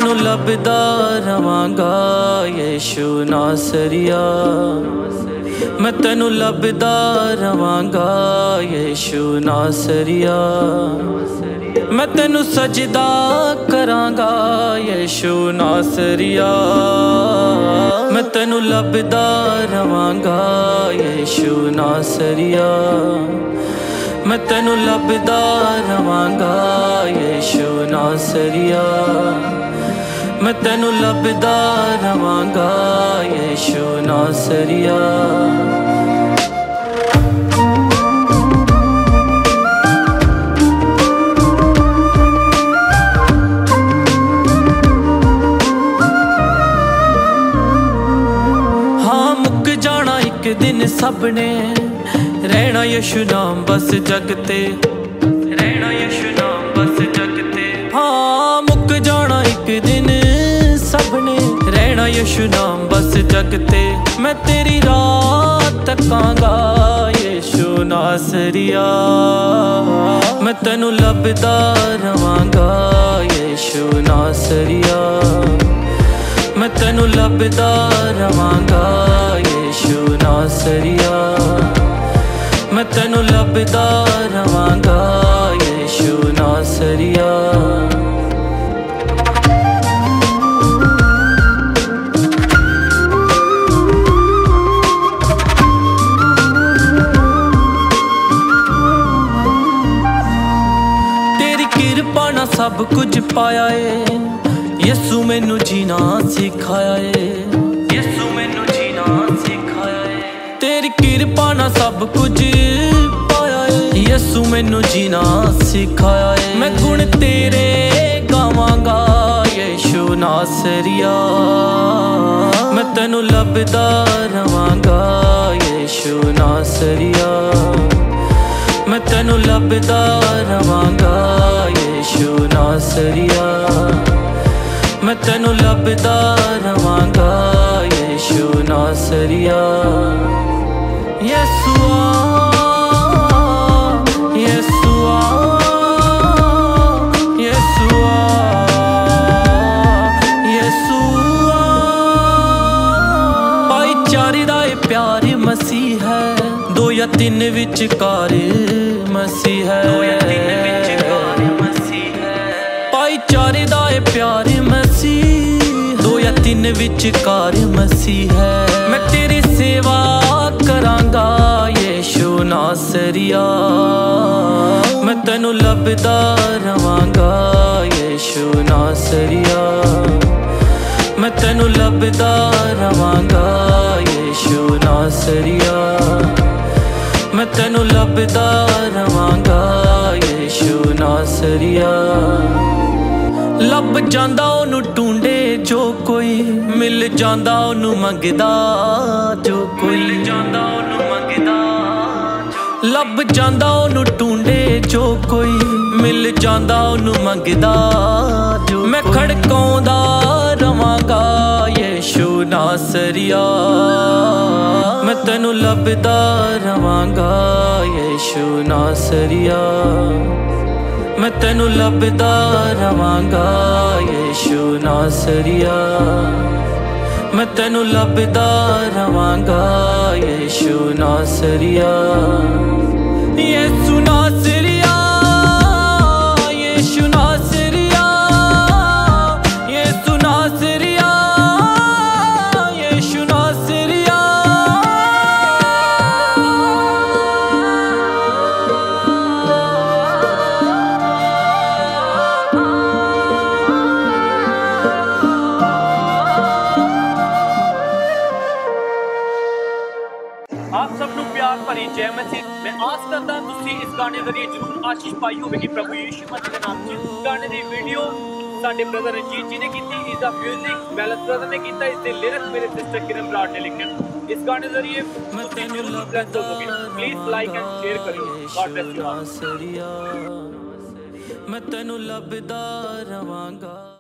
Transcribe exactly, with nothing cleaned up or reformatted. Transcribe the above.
ਤੈਨੂੰ ਲੱਭਦਾ ਰਵਾਂਗਾ ਯਿਸੂ ਨਾਸਰੀਆ। मैं तेनू लभदा रवांगा यीशु नासरिया। मैं तेनू सजदा करांगा यीशु नासरिया। मैं तेनू लभदा रवांगा यीशु नासरिया। मैं तेनू लभदा रवांगा यीशु नासरिया। मैं तेनू लभदा रवांगा यीशु नासरिया। हाँ मुक जाना एक दिन सबने रहना यीशु नाम बस जगते। रहना यीशु नाम बस जगते। हाँ मुक जाना एक दिन सबने रहना यीशु नाम बस जगते। मैं तेरी राह तकांगा यीशु नासरिया। मैं तेनू लभदा रवांगा यीशु नासरिया। मैं तेनू लभदा रवांगा यीशु नासरिया। मैं तेनू लभदा रवांगा यीशु नासरिया। सब कुछ पाया है यीशु मैनू जीना सिखाया है। यीशु मैनू जीना सिखाया है। तेरी कृपा ना सब कुछ पाया है यीशु मैनू जीना सिखाया है। मैं गुण तेरे गावांगा यीशु नासरिया। मैं तेनू लभदा रवांगा यीशु नासरिया। मैं तेनू लभदा रवांगा यीशु नासरिया। मैं तेनू लभदा रवांगा यीशु नासरिया। यीशुआ यीशुआ यीशुआ यीशुआ। भाईचारे दा ए प्यार मसीह है। दो या तीन विचकार मसीह है। दो या तीन विचकार मसीह है। भाईचारे दा ए प्यार मसीह। दो या तीन विचकार मसीह है। मैं तेरी सेवा करांगा यीशु नासरिया। मैं तेनू लभदा रवांगा यीशु नासरिया। मैं तेनू लभदा रवांगा यीशु नासरिया। मैं तेनू लभदा रवांगा यीशु नासरिया। लभ जांदा ओनू टूंडे जो कोई मिल जांदा ओनू मंगदा जो कोई मिल जांदा ओनू मंगदा। लभ जांदा ओनू टूंडे जो कोई मिल जांदा ओनू मंगदा जो। मैं खड़काउंदा रवांगा यीशु नासरिया। मैं तेनू लभदा रवांगा यीशु नासरिया। मैं तेनू लभदा रवांगा यीशु नासरिया। मैं तेनू लभदा रवांगा यीशु नासरिया। यीशु नासरिया यीशु नासरिया यीशु नासरिया यीशु नासरिया। आप सबनू प्यार भरी जय मसीह। मैं आस करदा तुसी इस गाने जरिए जरूर आशीष पाई होगी प्रभु यीशु मसीह के नाम च। गाने दी वीडियो साडे ब्रदर रंजीत जी ने कीती। इसदा म्यूजिक बैलेंस ब्रदर ने कीता। इसदे लिरिक्स मेरे सिस्टर किरण ब्राड ने लिखे। इस गाने जरिए तुसी जरूर ब्लेस होवोगे। प्लीज लाइक एंड शेयर करियो। God bless you all. मैं तेनू लभदा रवांगा।